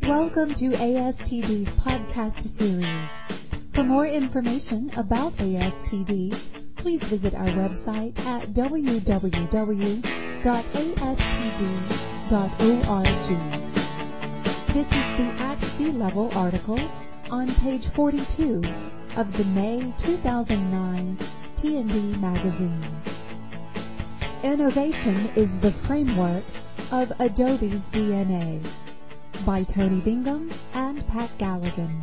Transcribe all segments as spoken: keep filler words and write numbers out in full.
Welcome to A S T D's podcast series. For more information about A S T D, please visit our website at w w w dot a s t d dot org. This is the At Sea Level article on page forty-two of the May two thousand nine T and D magazine. Innovation is the framework of Adobe's D N A, by Tony Bingham and Pat Galligan.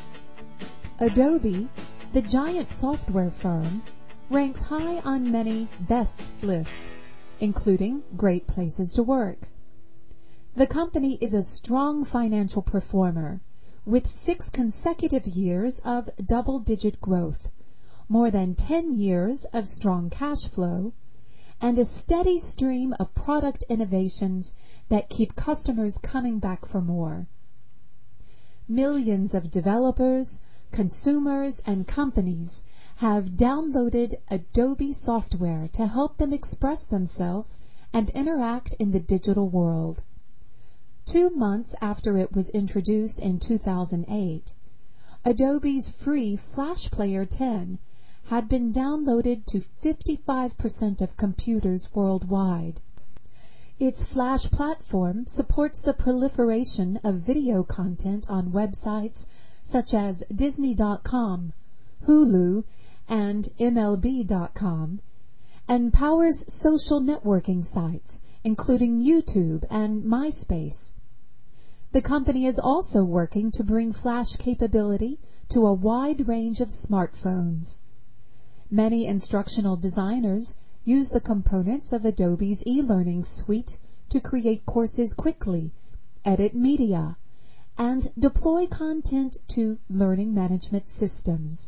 Adobe, the giant software firm, ranks high on many bests lists, including great places to work. The company is a strong financial performer, with six consecutive years of double-digit growth, more than ten years of strong cash flow, and a steady stream of product innovations that keep customers coming back for more. Millions of developers, consumers, and companies have downloaded Adobe software to help them express themselves and interact in the digital world. Two months after it was introduced in two thousand eight, Adobe's free Flash Player ten had been downloaded to fifty-five percent of computers worldwide. Its Flash platform supports the proliferation of video content on websites such as Disney dot com, Hulu, and M L B dot com, and powers social networking sites, including YouTube and MySpace. The company is also working to bring Flash capability to a wide range of smartphones. Many instructional designers use the components of Adobe's e-learning suite to create courses quickly, edit media, and deploy content to learning management systems.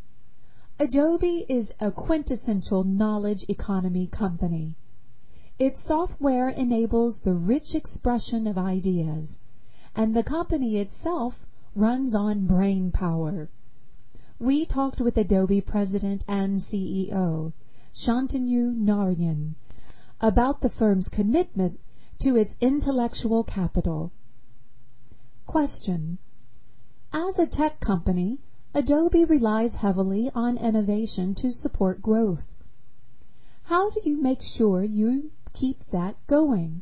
Adobe is a quintessential knowledge economy company. Its software enables the rich expression of ideas, and the company itself runs on brain power. We talked with Adobe President and C E O, Shantanu Narayan, about the firm's commitment to its intellectual capital. Question: As a tech company, Adobe relies heavily on innovation to support growth. How do you make sure you keep that going?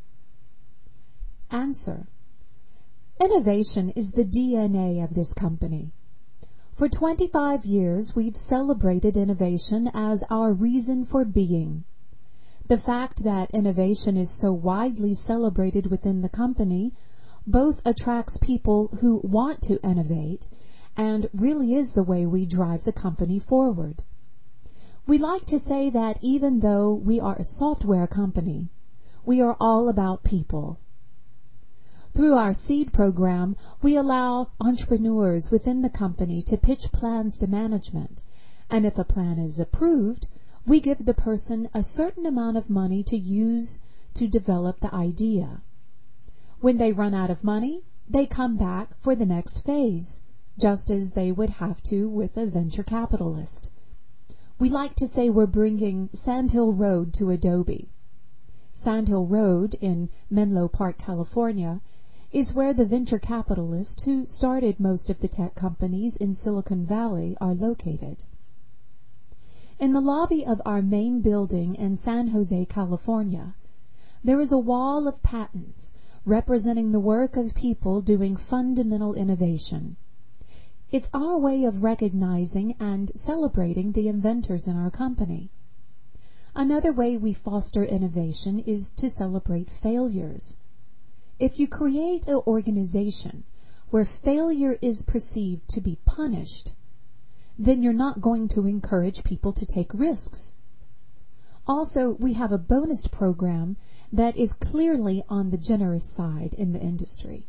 Answer: Innovation is the D N A of this company. For twenty-five years, we've celebrated innovation as our reason for being. The fact that innovation is so widely celebrated within the company both attracts people who want to innovate and really is the way we drive the company forward. We like to say that even though we are a software company, we are all about people. Through our SEED program, we allow entrepreneurs within the company to pitch plans to management, and if a plan is approved, we give the person a certain amount of money to use to develop the idea. When they run out of money, they come back for the next phase, just as they would have to with a venture capitalist. We like to say we're bringing Sandhill Road to Adobe. Sandhill Road in Menlo Park, California, is where the venture capitalists who started most of the tech companies in Silicon Valley are located. In the lobby of our main building in San Jose, California, there is a wall of patents representing the work of people doing fundamental innovation. It's our way of recognizing and celebrating the inventors in our company. Another way we foster innovation is to celebrate failures. If you create an organization where failure is perceived to be punished, then you're not going to encourage people to take risks. Also, we have a bonus program that is clearly on the generous side in the industry.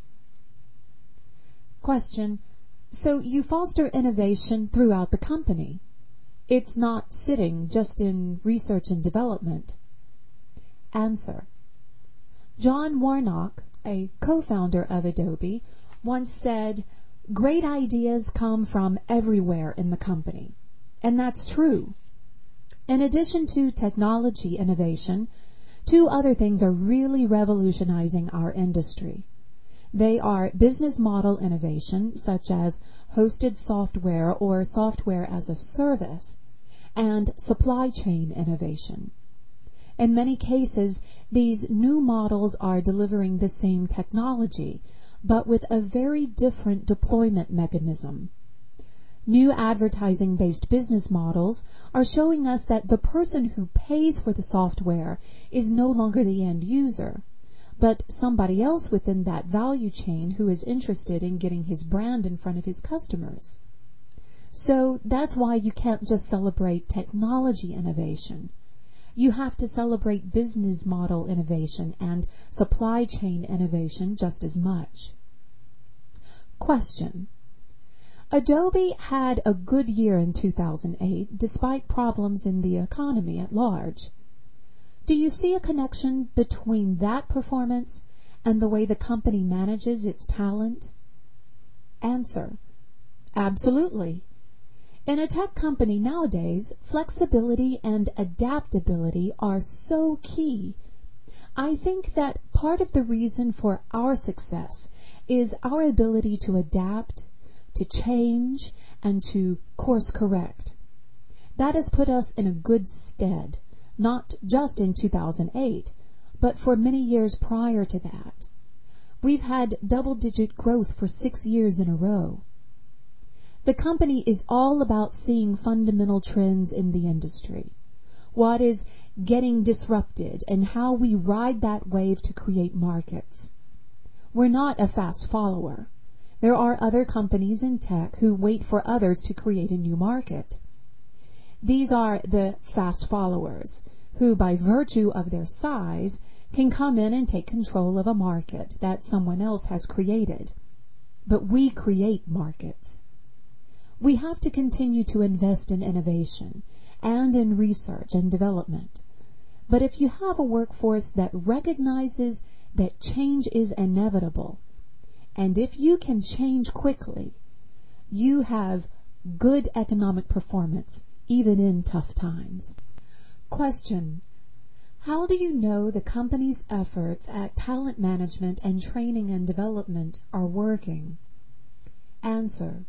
Question: So you foster innovation throughout the company. It's not sitting just in research and development. Answer: John Warnock, a co-founder of Adobe, once said, "Great ideas come from everywhere in the company." And that's true. In addition to technology innovation, two other things are really revolutionizing our industry. They are business model innovation, such as hosted software or software as a service, and supply chain innovation. In many cases, these new models are delivering the same technology, but with a very different deployment mechanism. New advertising-based business models are showing us that the person who pays for the software is no longer the end user, but somebody else within that value chain who is interested in getting his brand in front of his customers. So that's why you can't just celebrate technology innovation. You have to celebrate business model innovation and supply chain innovation just as much. Question. Adobe had a good year in two thousand eight despite problems in the economy at large. Do you see a connection between that performance and the way the company manages its talent? Answer. Absolutely. In a tech company nowadays, flexibility and adaptability are so key. I think that part of the reason for our success is our ability to adapt, to change, and to course correct. That has put us in a good stead, not just in two thousand eight, but for many years prior to that. We've had double-digit growth for six years in a row. The company is all about seeing fundamental trends in the industry, what is getting disrupted, and how we ride that wave to create markets. We're not a fast follower. There are other companies in tech who wait for others to create a new market. These are the fast followers, who by virtue of their size can come in and take control of a market that someone else has created. But we create markets. We have to continue to invest in innovation and in research and development. But if you have a workforce that recognizes that change is inevitable, and if you can change quickly, you have good economic performance, even in tough times. Question. How do you know the company's efforts at talent management and training and development are working? Answer.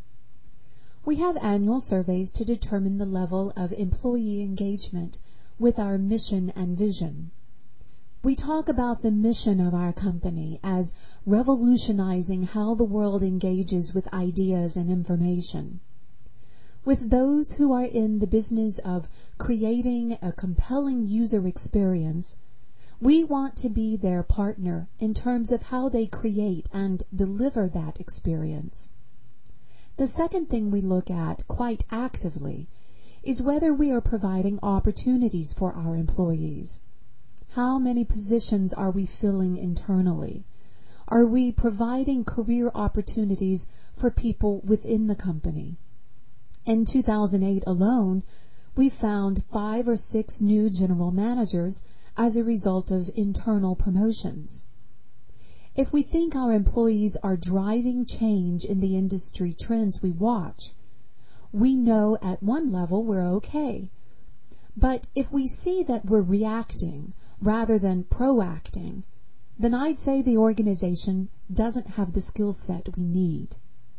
We have annual surveys to determine the level of employee engagement with our mission and vision. We talk about the mission of our company as revolutionizing how the world engages with ideas and information. With those who are in the business of creating a compelling user experience, we want to be their partner in terms of how they create and deliver that experience. The second thing we look at quite actively is whether we are providing opportunities for our employees. How many positions are we filling internally? Are we providing career opportunities for people within the company? In two thousand eight alone, we found five or six new general managers as a result of internal promotions. If we think our employees are driving change in the industry trends we watch, we know at one level we're okay. But if we see that we're reacting rather than proacting, then I'd say the organization doesn't have the skill set we need.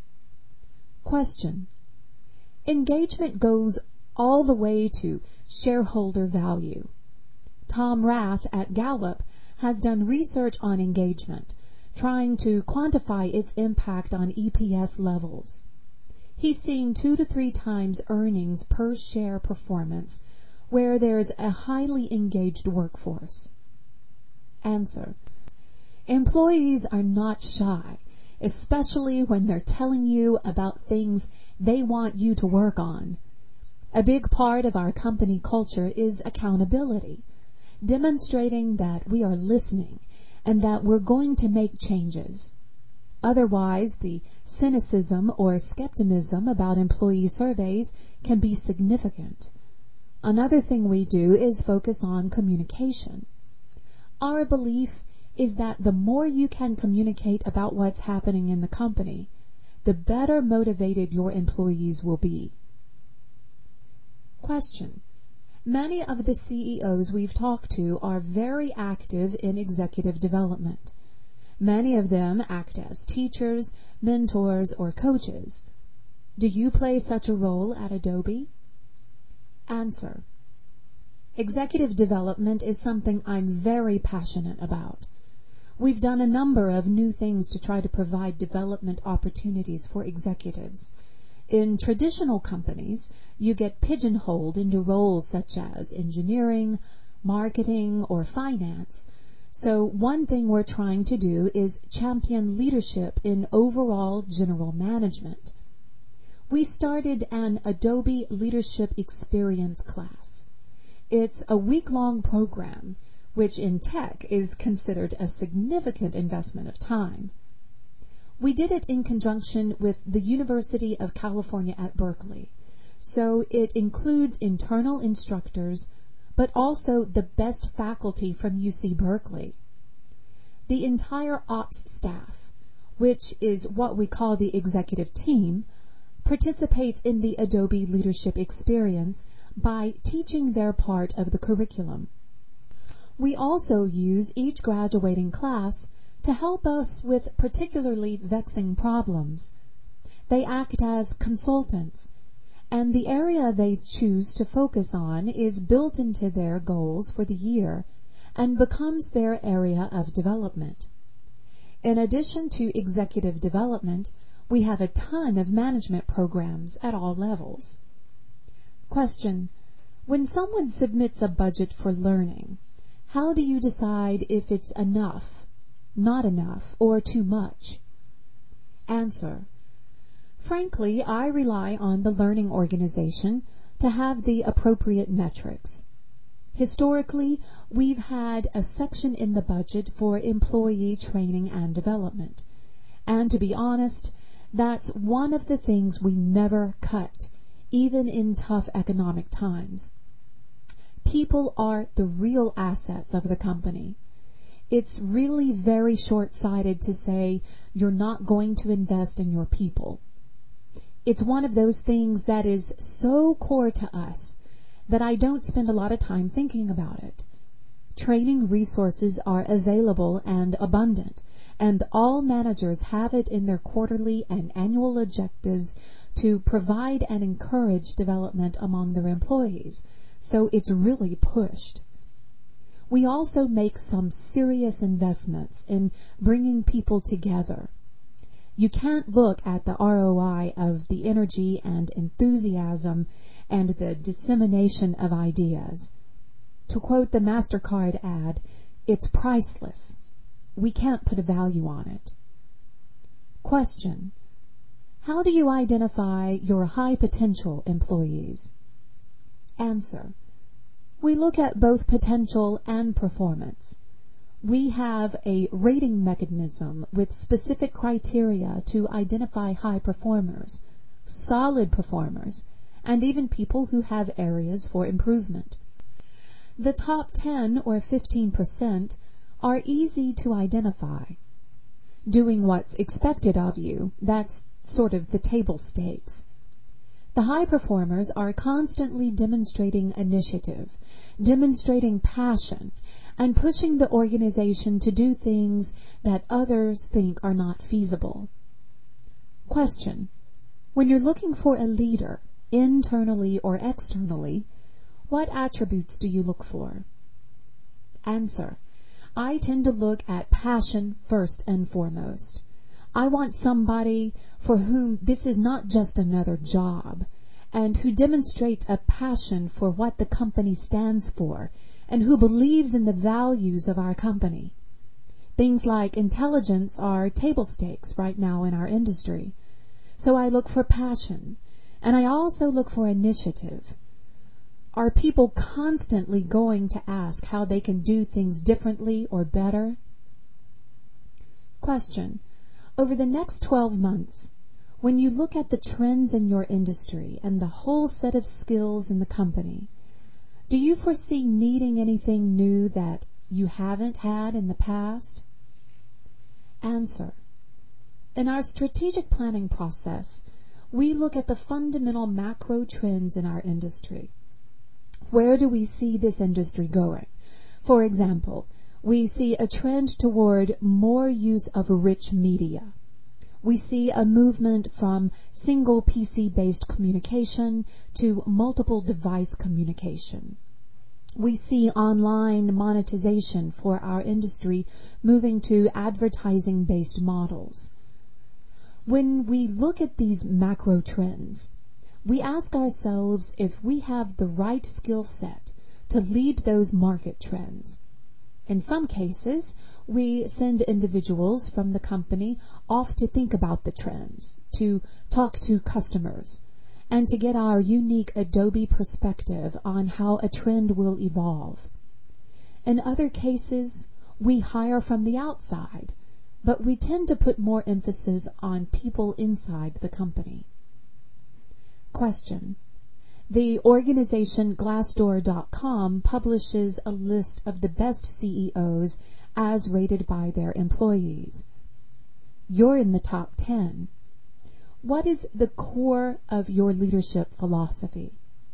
Question. Engagement goes all the way to shareholder value. Tom Rath at Gallup has done research on engagement, trying to quantify its impact on E P S levels. He's seeing two to three times earnings per share performance where there's a highly engaged workforce. Answer. Employees are not shy, especially when they're telling you about things they want you to work on. A big part of our company culture is accountability, demonstrating that we are listening and that we're going to make changes. Otherwise, the cynicism or skepticism about employee surveys can be significant. Another thing we do is focus on communication. Our belief is that the more you can communicate about what's happening in the company, the better motivated your employees will be. Question. Many of the C E Os we've talked to are very active in executive development. Many of them act as teachers, mentors, or coaches. Do you play such a role at Adobe? Answer. Executive development is something I'm very passionate about. We've done a number of new things to try to provide development opportunities for executives. In traditional companies, you get pigeonholed into roles such as engineering, marketing, or finance. So one thing we're trying to do is champion leadership in overall general management. We started an Adobe Leadership Experience class. It's a week-long program, which in tech is considered a significant investment of time. We did it in conjunction with the University of California at Berkeley, so it includes internal instructors, but also the best faculty from U C Berkeley. The entire ops staff, which is what we call the executive team, participates in the Adobe Leadership Experience by teaching their part of the curriculum. We also use each graduating class to help us with particularly vexing problems. They act as consultants, and the area they choose to focus on is built into their goals for the year and becomes their area of development. In addition to executive development, we have a ton of management programs at all levels. Question: when someone submits a budget for learning, how do you decide if it's enough, not enough, or too much? Answer: frankly, I rely on the learning organization to have the appropriate metrics. Historically, we've had a section in the budget for employee training and development. And to be honest, that's one of the things we never cut, even in tough economic times. People are the real assets of the company. It's really very short-sighted to say you're not going to invest in your people. It's one of those things that is so core to us that I don't spend a lot of time thinking about it. Training resources are available and abundant, and all managers have it in their quarterly and annual objectives to provide and encourage development among their employees, so it's really pushed. We also make some serious investments in bringing people together. You can't look at the R O I of the energy and enthusiasm and the dissemination of ideas. To quote the MasterCard ad, it's priceless. We can't put a value on it. Question: how do you identify your high potential employees? Answer: we look at both potential and performance. We have a rating mechanism with specific criteria to identify high performers, solid performers, and even people who have areas for improvement. The top ten or fifteen percent are easy to identify. Doing what's expected of you, that's sort of the table stakes. The high performers are constantly demonstrating initiative, demonstrating passion, and pushing the organization to do things that others think are not feasible. Question: when you're looking for a leader, internally or externally, what attributes do you look for? Answer: I tend to look at passion first and foremost. I want somebody for whom this is not just another job, and who demonstrates a passion for what the company stands for, and who believes in the values of our company. Things like intelligence are table stakes right now in our industry. So I look for passion, and I also look for initiative. Are people constantly going to ask how they can do things differently or better? Question: over the next twelve months, when you look at the trends in your industry and the whole set of skills in the company, do you foresee needing anything new that you haven't had in the past? Answer: in our strategic planning process, we look at the fundamental macro trends in our industry. Where do we see this industry going? For example, We see a trend toward more use of rich media. We see a movement from single P C-based communication to multiple device communication. We see online monetization for our industry moving to advertising-based models. When we look at these macro trends, we ask ourselves if we have the right skill set to lead those market trends. In some cases, we send individuals from the company off to think about the trends, to talk to customers, and to get our unique Adobe perspective on how a trend will evolve. In other cases, we hire from the outside, but we tend to put more emphasis on people inside the company. Question. The organization Glassdoor dot com publishes a list of the best C E Os as rated by their employees. You're in the top ten. What is the core of your leadership philosophy?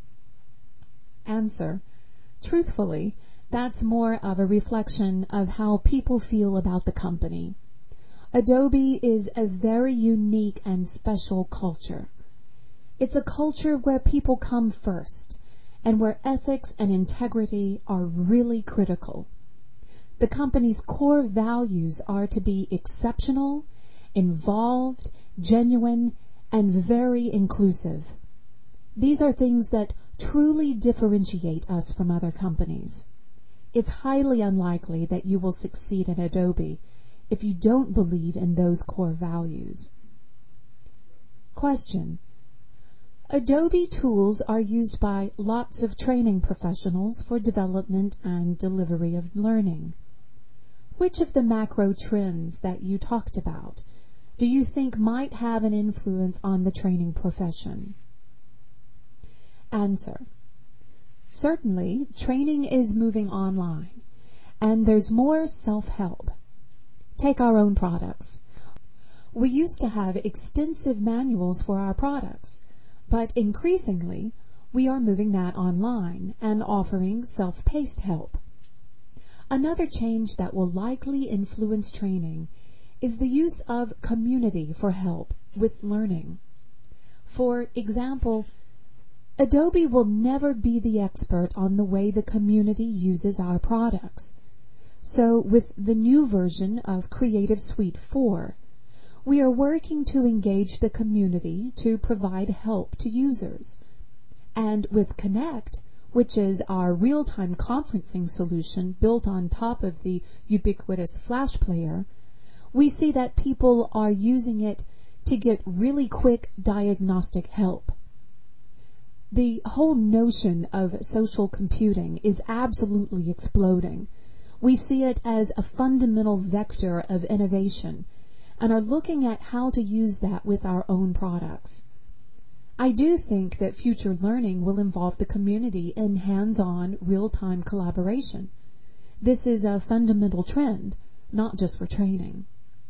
Answer. Truthfully, that's more of a reflection of how people feel about the company. Adobe is a very unique and special culture. It's a culture where people come first, and where ethics and integrity are really critical. The company's core values are to be exceptional, involved, genuine, and very inclusive. These are things that truly differentiate us from other companies. It's highly unlikely that you will succeed at Adobe if you don't believe in those core values. Question. Adobe tools are used by lots of training professionals for development and delivery of learning. Which of the macro trends that you talked about do you think might have an influence on the training profession? Answer. Certainly, training is moving online, and there's more self-help. Take our own products. We used to have extensive manuals for our products, but increasingly, we are moving that online and offering self-paced help. Another change that will likely influence training is the use of community for help with learning. For example, Adobe will never be the expert on the way the community uses our products. So with the new version of Creative Suite four, we are working to engage the community to provide help to users. And with Connect, which is our real-time conferencing solution built on top of the ubiquitous Flash Player, we see that people are using it to get really quick diagnostic help. The whole notion of social computing is absolutely exploding. We see it as a fundamental vector of innovation, and are looking at how to use that with our own products. I do think that future learning will involve the community in hands-on, real-time collaboration. This is a fundamental trend, not just for training.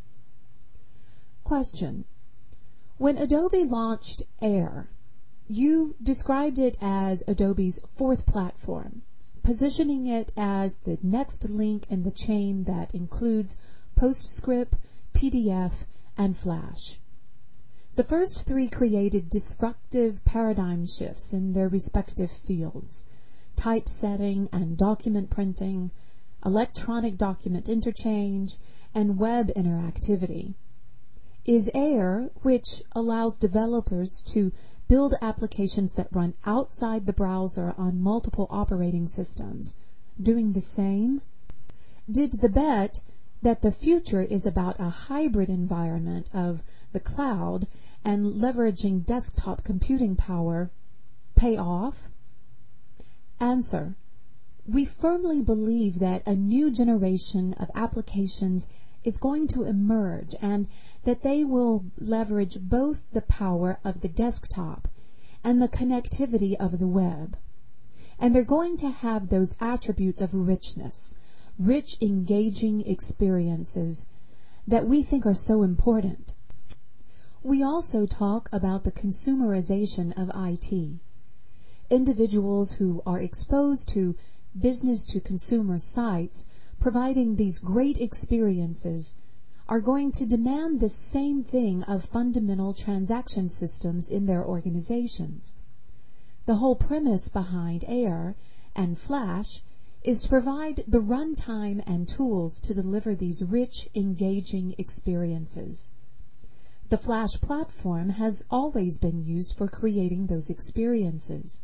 Question. When Adobe launched Air, you described it as Adobe's fourth platform, positioning it as the next link in the chain that includes PostScript, P D F, and Flash. The first three created disruptive paradigm shifts in their respective fields: typesetting and document printing, electronic document interchange, and web interactivity. Is Air, which allows developers to build applications that run outside the browser on multiple operating systems, doing the same? Did the bet that the future is about a hybrid environment of the cloud and leveraging desktop computing power pay off? Answer. We firmly believe that a new generation of applications is going to emerge, and that they will leverage both the power of the desktop and the connectivity of the web. And they're going to have those attributes of richness, rich, engaging experiences that we think are so important. We also talk about the consumerization of I T. Individuals who are exposed to business-to-consumer sites providing these great experiences, are going to demand the same thing of fundamental transaction systems in their organizations. The whole premise behind Air and Flash is to provide the runtime and tools to deliver these rich, engaging experiences. The Flash platform has always been used for creating those experiences.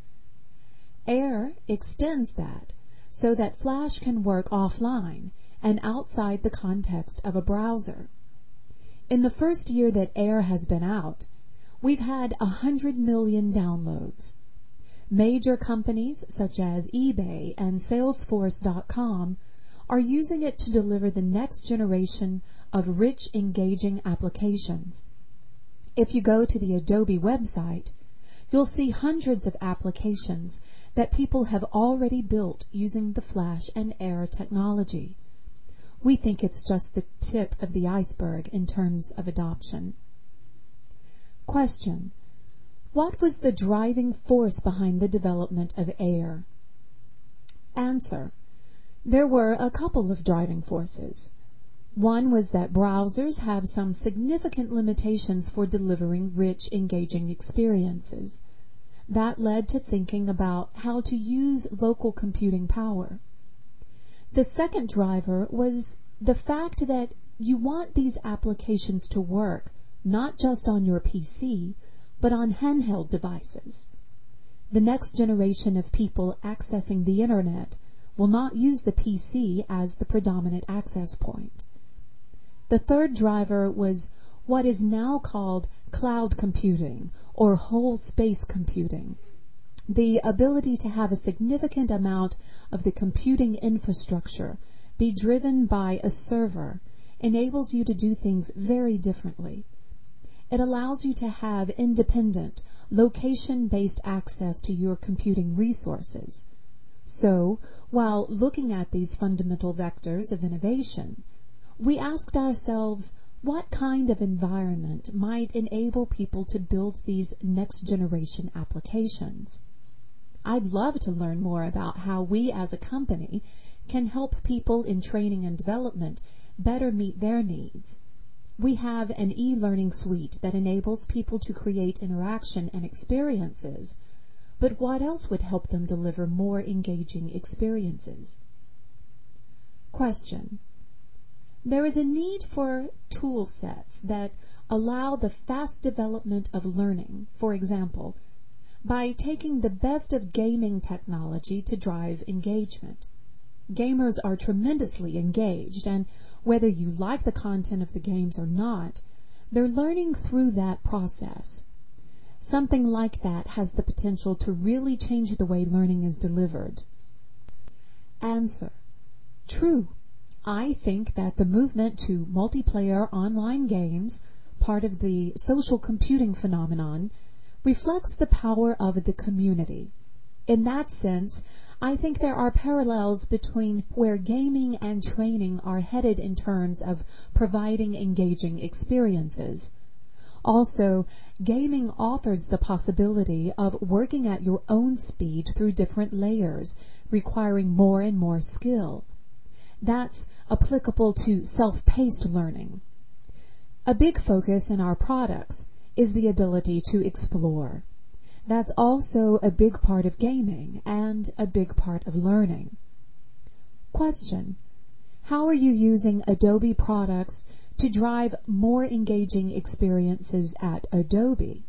Air extends that so that Flash can work offline and outside the context of a browser. In the first year that Air has been out, we've had a hundred million downloads. Major companies such as eBay and Salesforce dot com are using it to deliver the next generation of rich, engaging applications. If you go to the Adobe website, you'll see hundreds of applications that people have already built using the Flash and Air technology. We think it's just the tip of the iceberg in terms of adoption. Question: what was the driving force behind the development of Air? Answer: there were a couple of driving forces. One was that browsers have some significant limitations for delivering rich, engaging experiences. That led to thinking about how to use local computing power. The second driver was the fact that you want these applications to work not just on your P C, but on handheld devices. The next generation of people accessing the Internet will not use the P C as the predominant access point. The third driver was what is now called cloud computing or whole space computing. The ability to have a significant amount of the computing infrastructure be driven by a server enables you to do things very differently. It allows you to have independent, location-based access to your computing resources. So, while looking at these fundamental vectors of innovation, we asked ourselves what kind of environment might enable people to build these next-generation applications. I'd love to learn more about how we as a company can help people in training and development better meet their needs. We have an e-learning suite that enables people to create interaction and experiences, but what else would help them deliver more engaging experiences? Question: there is a need for tool sets that allow the fast development of learning, for example, by taking the best of gaming technology to drive engagement. Gamers are tremendously engaged, and whether you like the content of the games or not, they're learning through that process. Something like that has the potential to really change the way learning is delivered. Answer: true. I think that the movement to multiplayer online games, part of the social computing phenomenon, reflects the power of the community. In that sense, I think there are parallels between where gaming and training are headed in terms of providing engaging experiences. Also, gaming offers the possibility of working at your own speed through different layers, requiring more and more skill. That's applicable to self-paced learning. A big focus in our products is the ability to explore. That's also a big part of gaming and a big part of learning. Question: how are you using Adobe products to drive more engaging experiences at Adobe?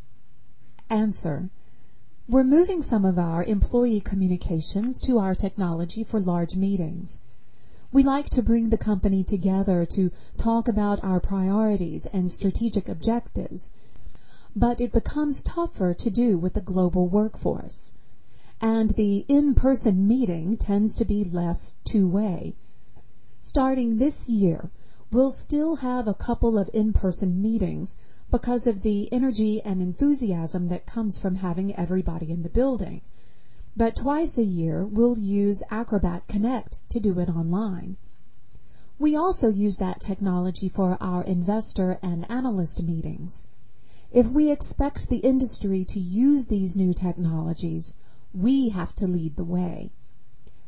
Answer: we're moving some of our employee communications to our technology for large meetings. We like to bring the company together to talk about our priorities and strategic objectives, but it becomes tougher to do with the global workforce. And the in-person meeting tends to be less two-way. Starting this year, we'll still have a couple of in-person meetings because of the energy and enthusiasm that comes from having everybody in the building. But twice a year, we'll use Acrobat Connect to do it online. We also use that technology for our investor and analyst meetings. If we expect the industry to use these new technologies, we have to lead the way.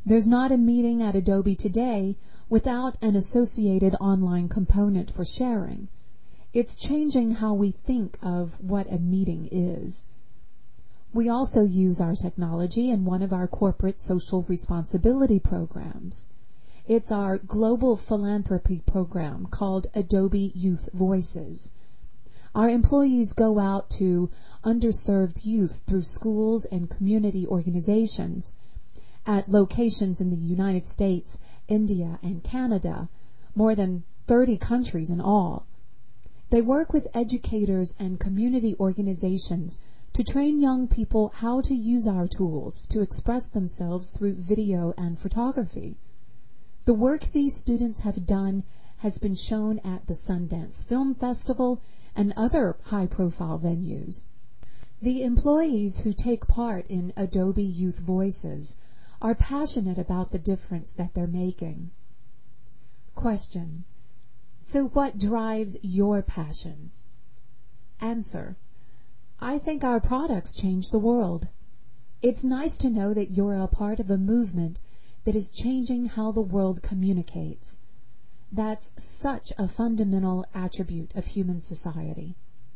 There's not a meeting at Adobe today without an associated online component for sharing. It's changing how we think of what a meeting is. We also use our technology in one of our corporate social responsibility programs. It's our global philanthropy program called Adobe Youth Voices. Our employees go out to underserved youth through schools and community organizations at locations in the United States, India, and Canada, more than thirty countries in all. They work with educators and community organizations to train young people how to use our tools to express themselves through video and photography. The work these students have done has been shown at the Sundance Film Festival and other high-profile venues. The employees who take part in Adobe Youth Voices are passionate about the difference that they're making. Question: so what drives your passion? Answer: I think our products change the world. It's nice to know that you're a part of a movement that is changing how the world communicates. That's such a fundamental attribute of human society.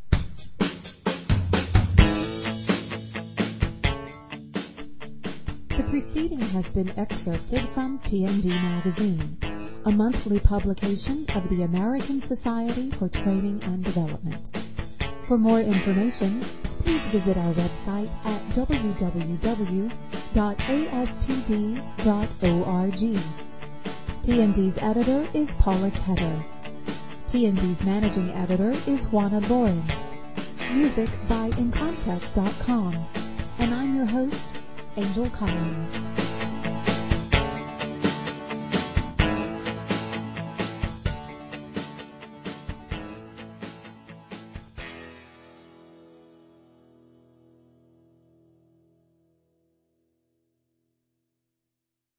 The preceding has been excerpted from T N D Magazine, a monthly publication of the American Society for Training and Development. For more information, please visit our website at w w w dot a s t d dot org. T N D's editor is Paula Ketter. T N D's managing editor is Juana Lawrence. Music by Incontec dot com. And I'm your host, Angel Collins.